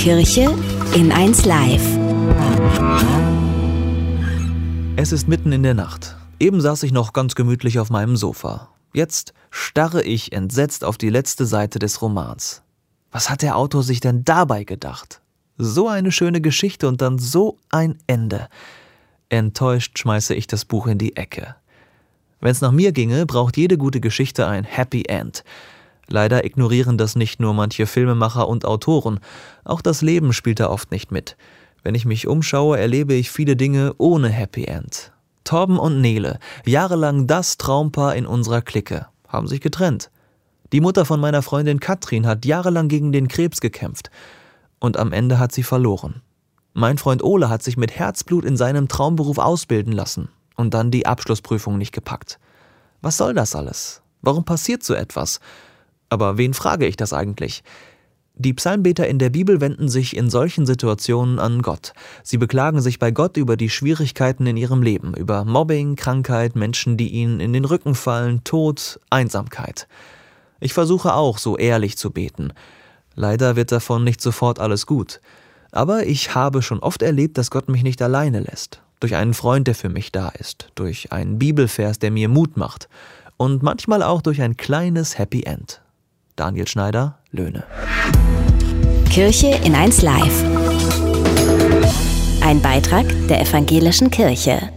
Kirche in 1 Live. Es ist mitten in der Nacht. Eben saß ich noch ganz gemütlich auf meinem Sofa. Jetzt starre ich entsetzt auf die letzte Seite des Romans. Was hat der Autor sich denn dabei gedacht? So eine schöne Geschichte und dann so ein Ende. Enttäuscht schmeiße ich das Buch in die Ecke. Wenn es nach mir ginge, braucht jede gute Geschichte ein Happy End. Leider ignorieren das nicht nur manche Filmemacher und Autoren. Auch das Leben spielt da oft nicht mit. Wenn ich mich umschaue, erlebe ich viele Dinge ohne Happy End. Torben und Nele, jahrelang das Traumpaar in unserer Clique, haben sich getrennt. Die Mutter von meiner Freundin Katrin hat jahrelang gegen den Krebs gekämpft. Und am Ende hat sie verloren. Mein Freund Ole hat sich mit Herzblut in seinem Traumberuf ausbilden lassen und dann die Abschlussprüfung nicht gepackt. Was soll das alles? Warum passiert so etwas? Aber wen frage ich das eigentlich? Die Psalmbeter in der Bibel wenden sich in solchen Situationen an Gott. Sie beklagen sich bei Gott über die Schwierigkeiten in ihrem Leben, über Mobbing, Krankheit, Menschen, die ihnen in den Rücken fallen, Tod, Einsamkeit. Ich versuche auch, so ehrlich zu beten. Leider wird davon nicht sofort alles gut. Aber ich habe schon oft erlebt, dass Gott mich nicht alleine lässt. Durch einen Freund, der für mich da ist. Durch einen Bibelvers, der mir Mut macht. Und manchmal auch durch ein kleines Happy End. Daniel Schneider, Löhne. Kirche in 1 Live. Ein Beitrag der Evangelischen Kirche.